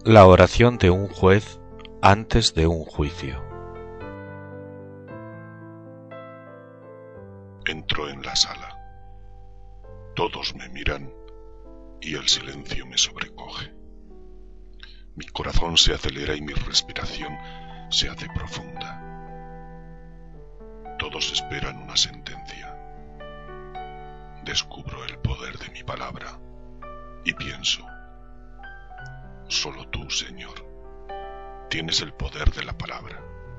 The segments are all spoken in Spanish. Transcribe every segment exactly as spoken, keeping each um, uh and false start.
La oración de un juez antes de un juicio. Entro en la sala. Todos me miran y el silencio me sobrecoge. Mi corazón se acelera y mi respiración se hace profunda. Todos esperan una sentencia. Descubro el poder de mi palabra y pienso: solo tú, Señor, tienes el poder de la palabra.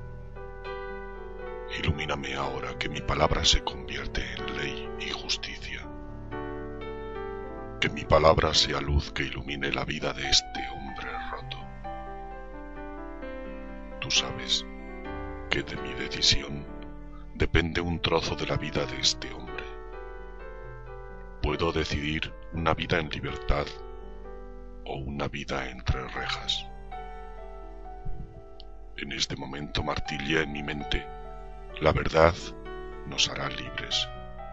Ilumíname ahora, que mi palabra se convierte en ley y justicia. Que mi palabra sea luz que ilumine la vida de este hombre roto. Tú sabes que de mi decisión depende un trozo de la vida de este hombre. Puedo decidir una vida en libertad o una vida entre rejas. En este momento martilla en mi mente: la verdad nos hará libres.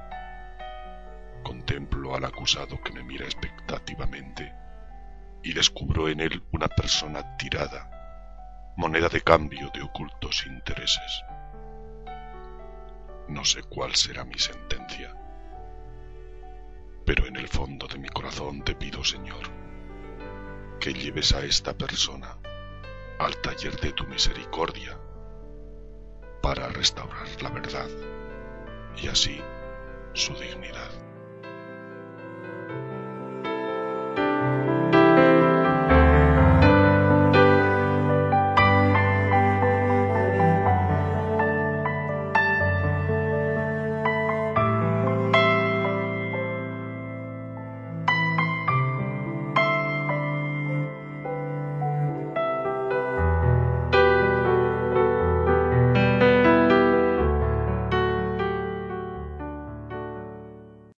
Contemplo al acusado que me mira expectativamente y descubro en él una persona tirada, moneda de cambio de ocultos intereses. No sé cuál será mi sentencia, pero en el fondo de mi corazón te pido, Señor, que lleves a esta persona al taller de tu misericordia para restaurar la verdad y así su dignidad.